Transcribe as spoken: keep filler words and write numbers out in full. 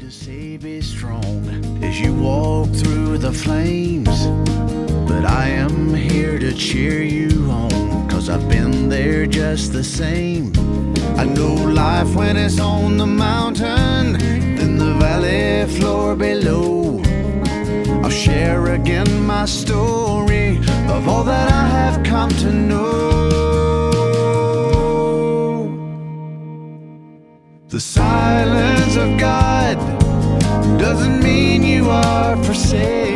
to say be strong as you walk through the flames, but I am here to cheer you on, 'cause I've been there just the same. I know life when it's on the mountain, then the valley floor below. I'll share again my story of all that I have come to know. The silence of God doesn't mean you are forsaken.